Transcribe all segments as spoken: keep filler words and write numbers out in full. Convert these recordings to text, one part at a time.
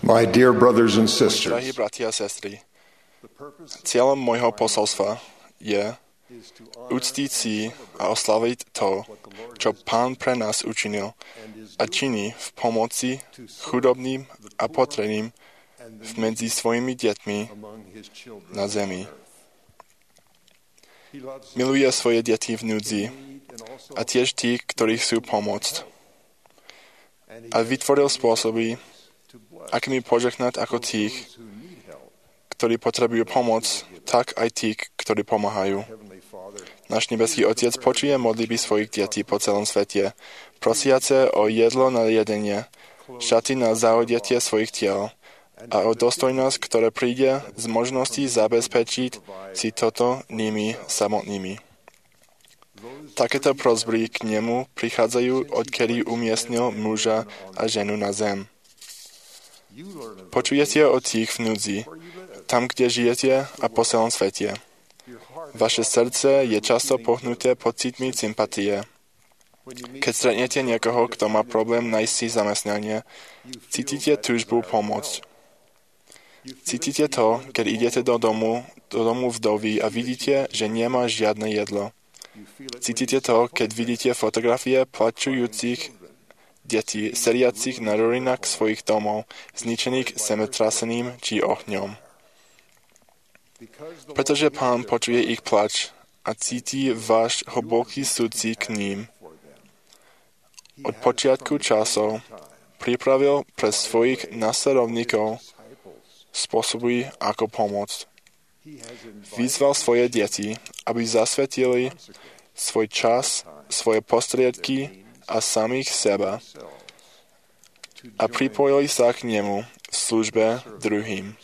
My dear brothers and sisters, Drahí bratia a sestry, cieľom môjho posolstva je uctiť si a oslaviť to, čo Pán pre nás učinil a činí v pomoci chudobným a potrebným medzi svojimi deťmi na zemi. Miluje svoje deti v núdzi a tiež tí, ktorí chcú pomôcť. A vytvoril spôsoby, akými požehnať ako tých, ktorí potrebujú pomoc, tak aj tí, ktorí pomáhajú. Náš nebeský Otec počuje modlitby svojich detí po celom svete, prosiace o jedlo na jedenie, šaty na zaodetie svojich tiel a o dostojnosť, ktoré príde z možností zabezpečiť si toto nimi samotnými. Takéto prosby k nemu prichádzajú, odkedy umiestnil muža a ženu na zem. Počujete o tých v núdzi, tam, kde žijete a po celom svete. Vaše srdce je často pohnuté pocitmi sympatie. Keď stretnete niekoho, kto má problém nájsť si zamestnanie, cítite túžbu pomôcť. Cítite to, keď idete do domu, do domu vdovy a vidíte, že nemá žiadne jedlo. Cítite to, keď vidíte fotografie plačujúcich detí, seriacich na ruinách svojich domov, zničených zemetrasením či ohňom. Pretože Pán počuje ich plač a cíti váš hlboký súcit k ním. Od počiatku časov pripravil pre svojich nasledovníkov spôsoby, ako pomôcť. Vyzval svoje deti, aby zasvetili svoj čas, svoje prostriedky a samých seba a pripojili sa k nemu v službe druhým.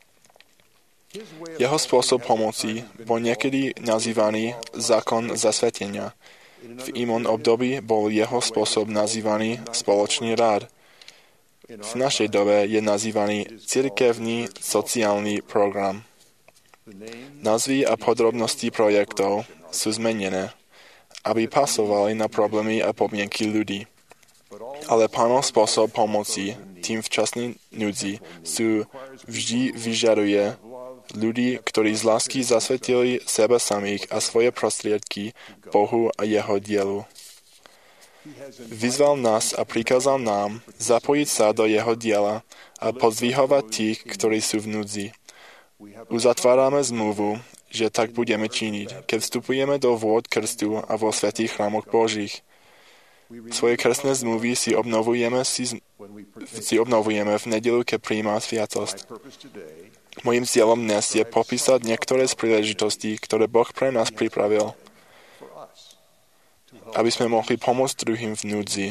Jeho spôsob pomoci bol niekedy nazývaný zákon zasvetenia. V inom období bol jeho spôsob nazývaný spoločný rád. V našej dobe je nazývaný cirkevný sociálny program. Názvy a podrobnosti projektov sú zmenené, aby pasovali na problémy a podmienky ľudí. Ale Pánov spôsob pomoci tým včasným núdzi sú vždy vyžaduje ľudí, ktorí z lásky zasvetili seba samých a svoje prostriedky Bohu a jeho dielu. Vyzval nás a prikázal nám zapojiť sa do jeho diela a pozdvihovať tých, ktorí sú v núdzi. Uzatvárame zmluvu, že tak budeme činiť, keď vstupujeme do vôd krstu a vo svätých chrámoch Božích. Svoje krstné zmluvy si obnovujeme, si, si obnovujeme v nedeľu, keď prijíma sviatosť. Mojím cieľom dnes je popísať niektoré z príležitostí, ktoré Boh pre nás pripravil, aby sme mohli pomôcť druhým v núdzi.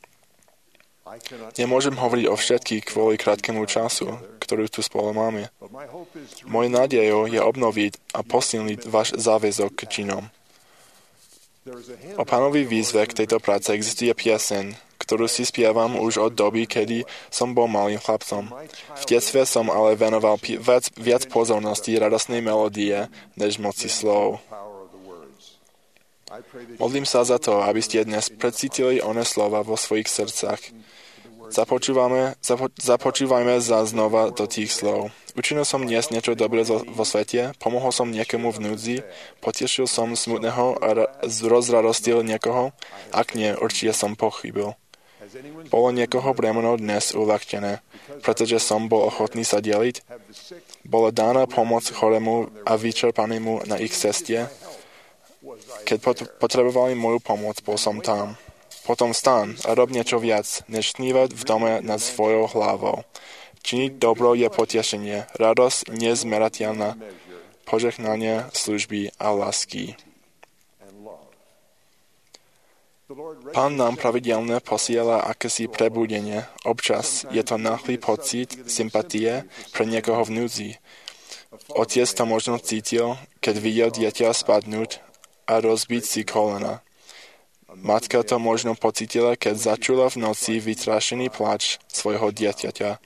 Nemôžem hovoriť o všetkých kvôli krátkemu času, ktorú tu spolu máme. Mojou nádejou je obnoviť a posilniť váš záväzok k činom. O Pánovi výzve k tejto práce existuje pieseň, ktorú si spievam už od doby, kedy som bol malým chlapcom. V detstve som ale venoval pi- viac, viac pozornosti radostnej melódie, než moci slov. Modlím sa za to, aby ste dnes precítili oné slova vo svojich srdcach. Započúvame, zapo, započúvajme za znova do tých slov. Učinil som dnes niečo dobré vo svete, pomohol som niekomu v núdzi, potešil som smutného a ra, rozradostil niekoho, ak nie, určite som pochybil. Bolo niekoho bremeno dnes uľahčené, pretože som bol ochotný sa deliť? Bola dána pomoc chorému a vyčerpanému na ich ceste? Keď potrebovali moju pomoc, bol som tam. Potom vstan a rob niečo viac, než snívať v dome nad svojou hlavou. Činiť dobro je potešenie, radosť nezmerateľná, požehnanie služby a lásky. Pán nám pravidelne posiela akési prebudenie. Občas je to náhly pocit sympatie pre niekoho v núdzi. Otec to možno cítil, keď videl dieťa spadnúť a rozbiť si kolena. Matka to možno pocítila, keď začula v noci vytrašený plač svojho dieťaťa.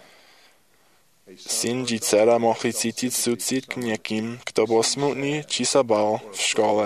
Syn či dcera mohli cítiť súcit k niekým, kto bol smutný, či sa bal v škole.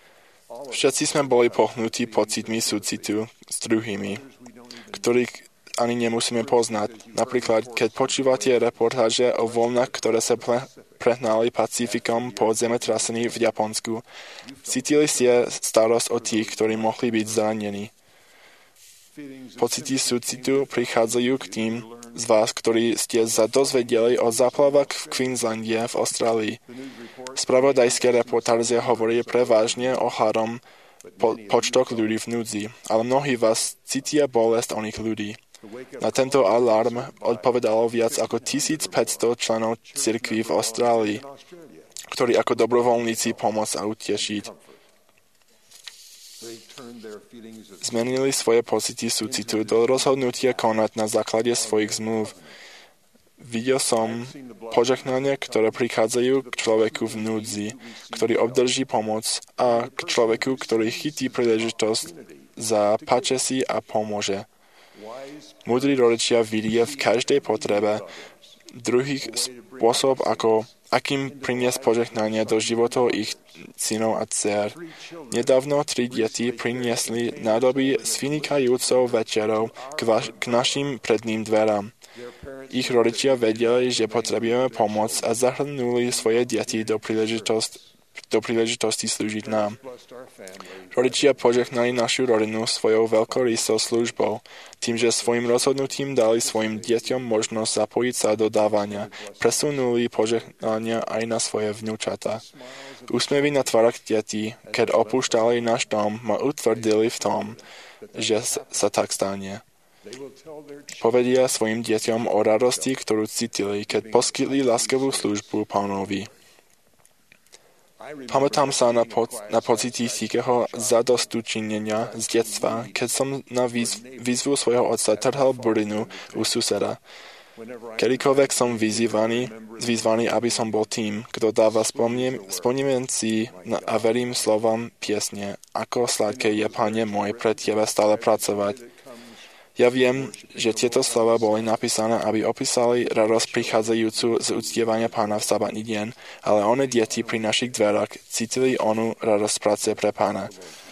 Všetci sme boli pohnutí pocitmi súcitu s druhými, ktorých ani nemusíme poznať. Napríklad, keď počúvate reportáže o vlnách, ktoré sa ple, prehnali Pacifikom po zemetrasení v Japonsku, cítili ste starosť o tých, ktorí mohli byť zranení. Pocity súcitu prichádzajú k tým z vás, ktorí ste sa dozvedeli o záplavách v Queenslande v Austrálii. Spravodajské reportáže hovorí prevažne o harom po, počtoch ľudí v núdzi, ale mnohí vás cítia bolesť oných ľudí. Na tento alarm odpovedalo viac ako tisícpäťsto členov cirkví v Austrálii, ktorí ako dobrovoľníci pomôcť a utešiť. Zmenili svoje pocity súcitu do rozhodnutia konať na základe svojich zmluv. Videl som požehnania, ktoré prichádzajú k človeku v núdzi, ktorý obdrží pomoc, a k človeku, ktorý chytí príležitosť, zapáče si a pomôže. Múdri rodičia vidia v každej potrebe druhých spôsob, ako akým priniesť požehnanie do životov ich synov a dcér. Nedávno tri deti priniesli nádoby s vynikajúcou večerou k, vaš- k našim predným dverám. Ich rodičia vedeli, že potrebujeme pomoc a zahrnuli svoje deti do príležitosti do príležitosti slúžiť nám. Rodičia požehnali našu rodinu svojou veľkorysou službou, tým, že svojim rozhodnutím dali svojim deťom možnosť zapojiť sa do dávania, presunuli požehnania aj na svoje vnúčatá. Úsmevy na tvárach detí, keď opúšťali náš dom, ma utvrdili v tom, že sa tak stane. Povedia svojim deťom o radosti, ktorú cítili, keď poskytli láskavú službu Pánovi. Pamätám sa na, po, na pocity tichého zadostučinenia z detstva, keď som na výz, výzvu svojho otca trhal burinu u suseda. Kedykoľvek som vyzývaný, vyzvaný, aby som bol tým, kto dáva spomenci a verím slovom piesne, ako sladké je, Pane môj, pre Teba stále pracovať. Ja viem, že tieto slova boli napísané, aby opísali radosť prichádzajúcu z uctievania Pána v sabatný deň, ale one deti pri našich dverách cítili onú radosť práce pre Pána.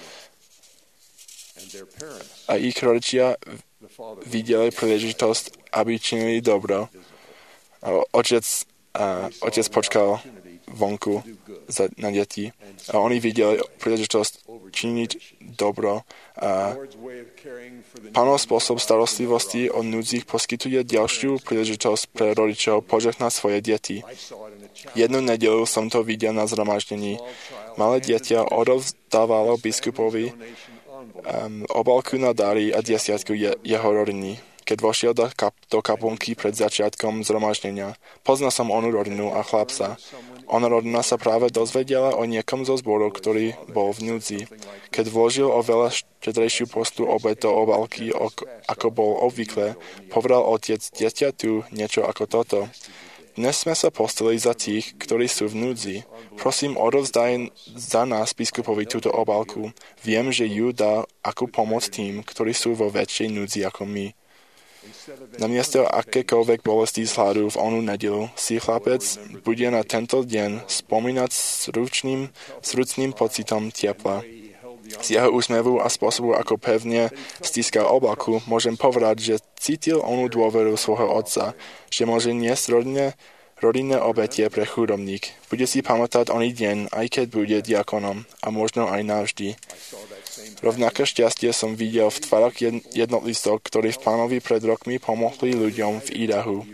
A ich rodičia videli príležitosť, aby činili dobro. Otec, a otec počkal vonku za, na deti a oni videli príležitosť činiť dobro. A Pánov spôsob starostlivosti o núdzich poskytuje ďalšiu príležitosť pre rodičov požehnať svoje deti. Jednu nedeľu som to videl na zhromaždení. Malé dieťa odovzdávalo biskupovi um, obálku na dary a desiatku je, jeho rodiny. Keď vošiel do, kap, do kaplnky pred začiatkom zhromaždenia, poznal som onú rodinu a chlapca. Ona rodina sa práve dozvedela o niekom zo zboru, ktorý bol v núdzi. Keď vložil oveľa štedrejšiu postu obeť do obálky, ako bol obvykle, povedal otec dieťaťu niečo ako toto. Dnes sme sa postili za tých, ktorí sú v núdzi. Prosím, odovzdaj za nás biskupovi túto obálku. Viem, že ju dá ako pomoc tým, ktorí sú vo väčšej núdzi ako my. Namiesto akékoľvek bolesti z hladu v onú nedelu si chlapec bude na tento deň spomínať s ručným, s ručným pocitom tepla. Z jeho úsmevu a spôsobu, ako pevne stískal obálku, môžem povedať, že cítil onú dôveru svojho otca, že môže niesť rodine, rodinné obetie pre chudobník. Bude si pamätať oný deň, aj keď bude diakonom, a možno aj navždy. Rovnaké šťastie som videl v tvárach jednotlivcov, ktorí v Pánovi pred rokmi pomohli ľuďom v Idahu.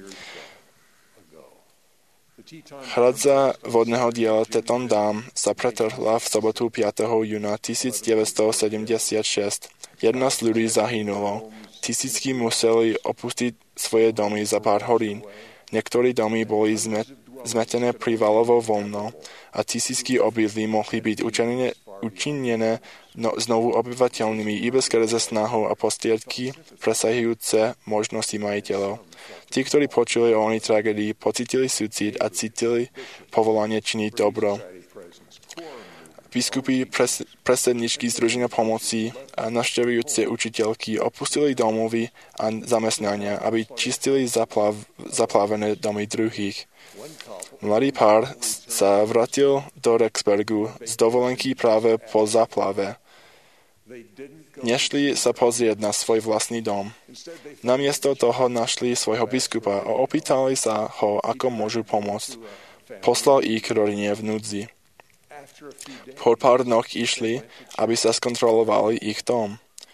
Hradza vodného diela Teton Dam sa pretrhla v sobotu piateho júna devätnásťsedemdesiatšesť. Jedna z ľudí zahynulo. Tisícky museli opustiť svoje domy za pár hodín. Niektorí domy boli zmet, zmetené privalovo voľno a tisícky obydlí mohli byť učinené, učinené no, znovu obyvateľnými iba skrze snahu a prostriedky presahujúce možnosti majiteľov. Tí, ktorí počuli o onej tragédii, pocítili súcit a cítili povolanie činiť dobro. Biskupy, pres, predsedničky Združenia pomoci a navštevujúce učiteľky opustili domovy a zamestnania, aby čistili zaplav, zaplavené domy druhých. Mladý pár sa vrátil do Rexburgu z dovolenky práve po záplave. Nešli sa pozrieť na svoj vlastný dom. Namiesto toho našli svojho biskupa a opýtali sa ho, ako môžu pomôcť. Poslal ich k rodine v núdzi. Po pár dňoch išli, aby sa skontrolovali ich dom.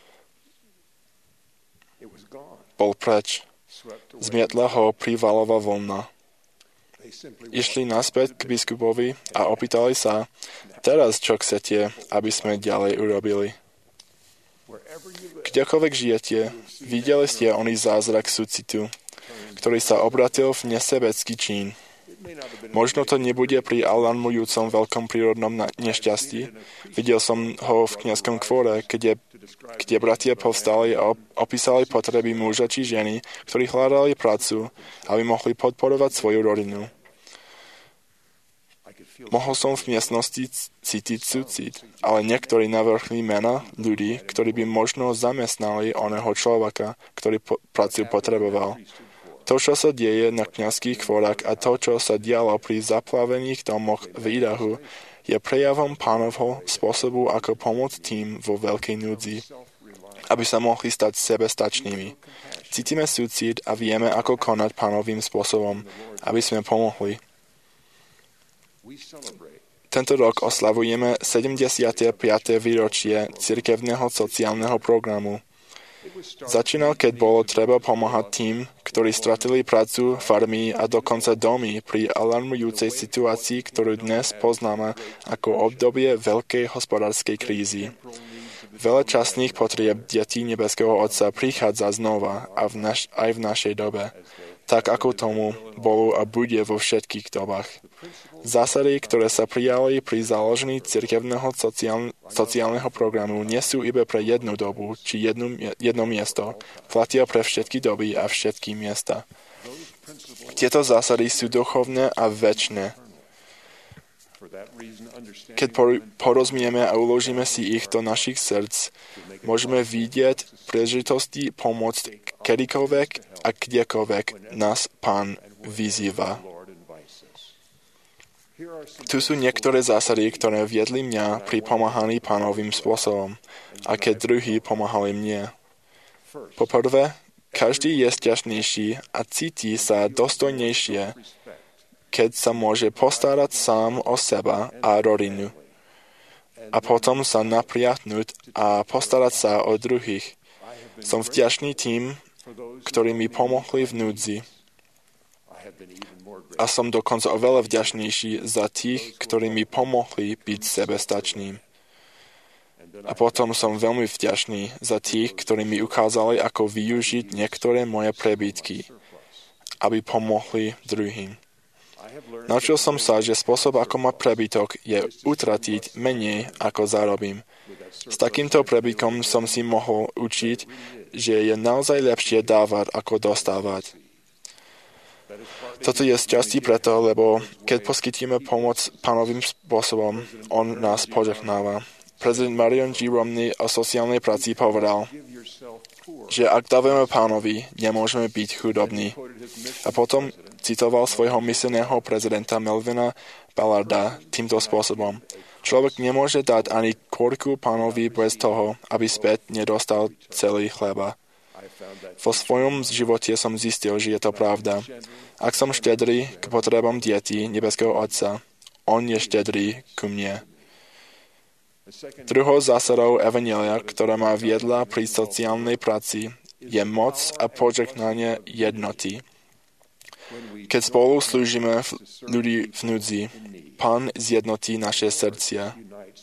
Bol preč. Zmietla ho prívalová vlna. Išli naspäť k biskupovi a opýtali sa, teraz čo chcete, aby sme ďalej urobili. Kdekoľvek žijete, videli ste oný zázrak súcitu, ktorý sa obratil v nesebecký čin. Možno to nebude pri alarmujúcom veľkom prírodnom nešťastí. Videl som ho v kňazskom kvore, kde, kde bratia povstali a opísali potreby muža či ženy, ktorí hľadali prácu, aby mohli podporovať svoju rodinu. Mohol som v miestnosti cítiť súcit, ale niektorí navrhli mena ľudí, ktorí by možno zamestnali oného človeka, ktorý po- prácu potreboval. To, čo sa deje na kňazských kvorách a to, čo sa dialo pri zaplavených domoch v Idahu, je prejavom Pánovho spôsobu, ako pomôcť tým vo veľkej núdzi, aby sa mohli stať sebestačnými. Cítime súcit a vieme, ako konať Pánovým spôsobom, aby sme pomohli. Tento rok oslavujeme sedemdesiate piate výročie cirkevného sociálneho programu. Začínal, keď bolo treba pomáhať tým, ktorí stratili prácu, farmy a dokonca domy pri alarmujúcej situácii, ktorú dnes poznáme ako obdobie veľkej hospodárskej krízy. Veľa časných potrieb detí nebeského Otca prichádza znova a v naš, aj v našej dobe, tak ako tomu bolo a bude vo všetkých dobách. Zásady, ktoré sa prijali pri založení cirkevného sociál, sociálneho programu, nie sú iba pre jednu dobu či jednu, jedno miesto, platia pre všetky doby a všetky miesta. Tieto zásady sú duchovné a večné. Keď porozumieme a uložíme si ich do našich srdc, môžeme vidieť príležitosti pomôcť kedykoľvek a kdekoľvek nás Pán vyzýva. Tu sú niektoré zásady, ktoré viedli mňa pri pomáhaní Pánovým spôsobom, a keď druhí pomáhali mne. Poprvé, každý je šťastnejší a cíti sa dostojnejšie, keď sa môže postarať sám o seba a rodinu. A potom sa napriahnuť a postarať sa o druhých. Som vďačný tým, ktorí mi pomohli v núdzi. A som dokonca oveľa vďačnejší za tých, ktorí mi pomohli byť sebestačným. A potom som veľmi vďačný za tých, ktorí mi ukázali, ako využiť niektoré moje prebytky, aby pomohli druhým. Naučil som sa, že spôsob, ako má prebytok, je utratiť menej, ako zarobím. S takýmto prebytkom som si mohol učiť, že je naozaj lepšie dávať, ako dostávať. Toto je z časti preto, lebo keď poskytíme pomoc Pánovým spôsobom, on nás požehnáva. Prezident Marion G. Romney o sociálnej práci povedal, že ak dávame Pánovi, nemôžeme byť chudobní. A potom citoval svojho misijného prezidenta Melvina Ballarda týmto spôsobom. Človek nemôže dať ani kôrku Pánovi bez toho, aby späť nedostal celý chleba. Vo svojom živote som zistil, že je to pravda. Ak som štedrý k potrebám detí nebeského Otca, on je štedrý ku mne. Druhou zásadou evanjelia, ktorá ma viedla pri sociálnej práci, je moc a požehnanie jednoty. Keď spolu slúžime v ľudí v núdzi, Pán zjednotí naše srdcia.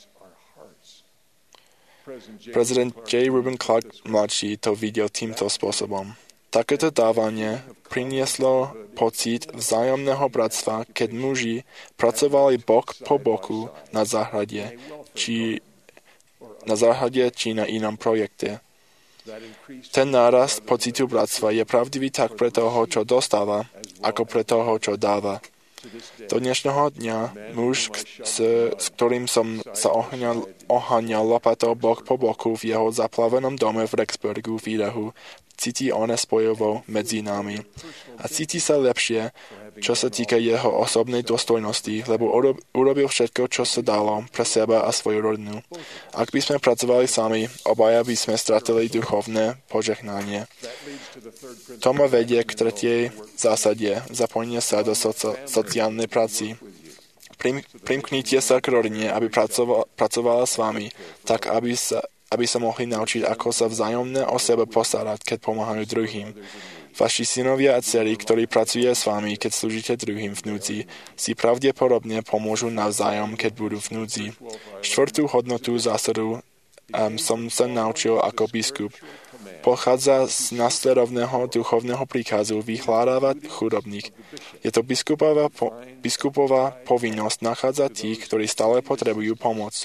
Prezident J. Reuben Clark mladší to videl týmto spôsobom. Takéto dávanie prinieslo pocit vzájomného bratstva, keď muži pracovali bok po boku na záhrade, či na záhrade, či na inom projekte. Ten nárast pocitu bratstva je pravdivý tak pre toho, čo dostáva, ako pre toho, čo dáva. Do dnešného dňa muž, s, s ktorým som sa oháňal, oháňal lopatou bok po boku v jeho zaplavenom dome v Rexburgu v Idahu, cíti one spojovo medzi nami. A cíti sa lepšie, čo sa týka jeho osobnej dôstojnosti, lebo urobil všetko, čo sa dalo pre seba a svoju rodinu. Ak by sme pracovali sami, obaja by sme stratili duchovné požehnanie. To ma vedie k tretej zásade, zapojenie sa do soci- sociálnej práci. Prim- primknite sa k rodine, aby pracovala, pracovala s vami, tak aby sa, aby sa mohli naučiť, ako sa vzájomne o seba postarať, keď pomáhajú druhým. Vaši synovia a dcery, ktorí pracujú s vami, keď slúžite druhým v núdzi, si pravdepodobne pomôžu navzájom, keď budú v núdzi. Štvrtú hodnotu zásadu um, som sa naučil ako biskup. Pochádza z následovného duchovného príkazu vyhľadávať chudobných. Je to biskupová, po, biskupová povinnosť nachádzať tých, ktorí stále potrebujú pomoc.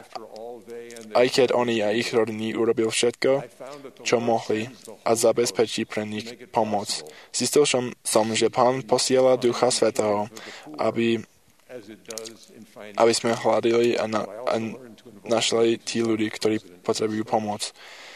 Aj keď oni a ich rodiny urobil všetko, čo mohli a zabezpečí pre nich pomoc. Zistil som, som že Pán posiela Ducha Svätého, aby, aby sme hľadili a, na, a našli tí ľudí, ktorí potrebujú pomoc.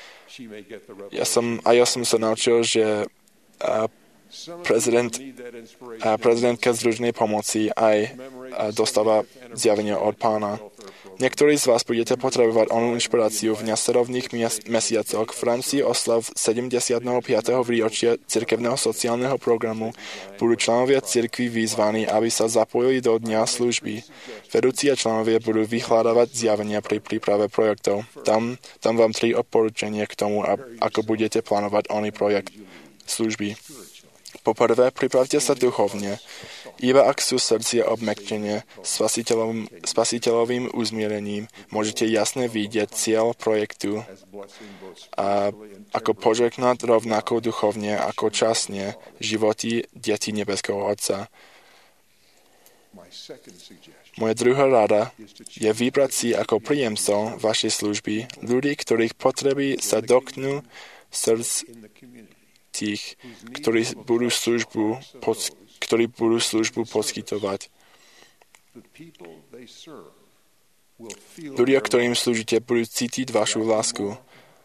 Ja som, a ja som sa naučil, že a, prezident, a prezidentka Združenej pomoci aj a, dostáva zjavenie od Pána. Niektorí z vás budete potrebovať onú inšpiráciu v nasledovných mesiacoch. V rámci oslav sedemdesiateho piateho výročia cirkevného sociálneho programu budú členovia cirkvi vyzvaní, aby sa zapojili do dňa služby. Vedúci a členovia budú vyhľadávať zjavenia pri príprave projektov. Tam, tam vám tri odporúčania k tomu, ako budete plánovať oný projekt služby. Poprvé, pripravte sa duchovne. Iba ak sú srdcia obmekčené spasiteľovým, spasiteľovým uzmierením, môžete jasne vidieť cieľ projektu a ako požehnať rovnako duchovne ako časne životy detí nebeského Otca. Moja druhá rada je vybrať si ako príjemcov vašej služby ľudí, ktorých potreby sa dotknú srdc tých, ktorí budú službu, pod, ktorí budú službu poskytovať. Ľudia, ktorým slúžite, budú cítiť vašu lásku.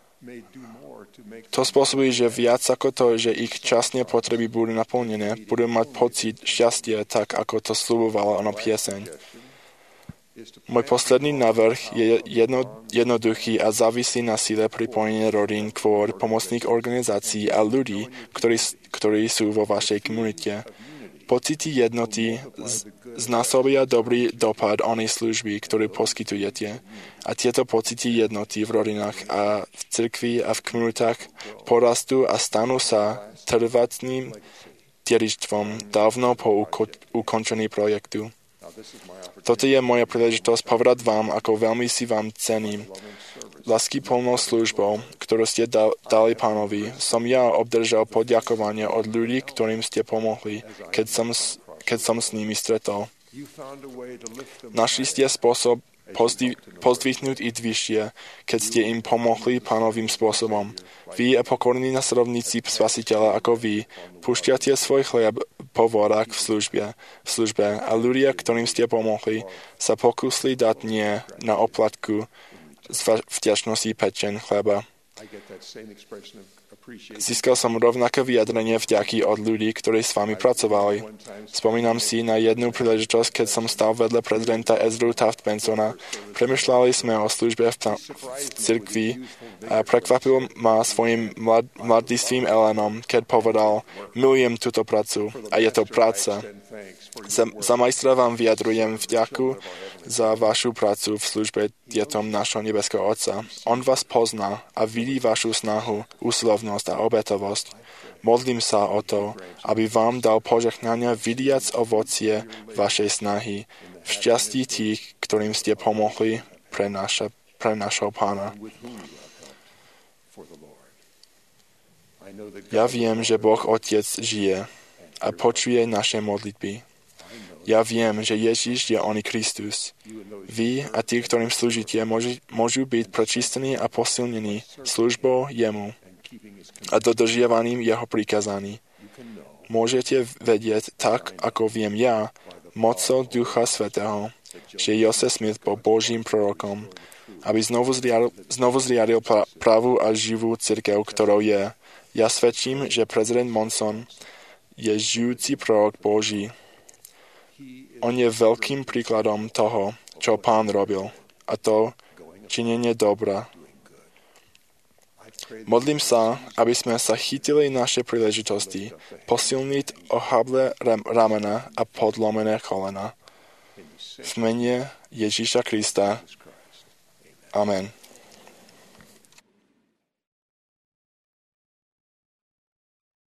To spôsobí, že viac ako to, že ich časné potreby budú naplnené, budú mať pocit šťastia, tak ako to sľubovala ona pieseň. Môj posledný návrh je jedno, jednoduchý a závislý na sile pripojenia rodín kvôr pomocných organizácií a ľudí, ktorí, ktorí sú vo vašej komunite. Pocity jednoty znásobia dobrý dopad onej služby, ktorú poskytujete. A tieto pocity jednoty v rodinách a v cirkvi a v komunitách porastú a stanú sa trvácným dedičstvom dávno po uko- ukončení projektu. Toto je moja príležitosť povedať vám, ako veľmi si vám cením. Láskyplnou službou, ktorú ste dali Pánovi, som ja obdržal poďakovanie od ľudí, ktorým ste pomohli, keď som, keď som s nimi stretol. Našli ste spôsob pozdvihnúť ich vyššie, keď ste im pomohli Pánovým spôsobom. Vy a pokorní nasledovníci Spasiteľa ako vy púšťate svoj chlieb po vodách v službe, v službe a ľudia, ktorým ste pomohli, sa pokúsli dať nie na oplatku z vďačnosti pečen chleba. Získal som rovnaké vyjadrenie vďaky od ľudí, ktorí s vami pracovali. Spomínam si na jednu príležitosť, keď som stal vedľa prezidenta Ezru Taft-Bensona. Premýšľali sme o službe v, ta- v cirkvi a prekvapil ma svojim mlad- mladistvým Elenom, keď povedal, milujem túto prácu a je to práca. Za, za majstra vám vyjadrujem vďaku za vašu prácu v službe deťom našho nebeského Otca. On vás pozná a vidí vašu snahu, úsilovnosť a obetovosť. Modlím sa o to, aby vám dal požehnania vidiac ovocie vašej snahy, v šťastí tých, ktorým ste pomohli pre, naša, pre našho Pána. Ja viem, že Boh Otec žije a počuje naše modlitby. Ja viem, že Ježiš je oný Kristus. Vy a tí, ktorým slúžite, môžu, môžu byť prečistení a posilnení službou jemu a dodržiavaním jeho príkazaní. Môžete vedieť tak, ako viem ja, mocou Ducha Svätého, že Joseph Smith bol Božím prorokom, aby znovu zriadil, znovu zriadil pravú a živú cirkev, ktorou je Ja svedčím, že prezident Monson je žijúci prorok Boží. On je veľkým príkladom toho, čo Pán robil, a to činenie dobra. Modlím sa, aby sme sa chytili naše príležitosti, posilniť ohablé ramena a podlomené kolena. V mene Ježíša Krista. Amen.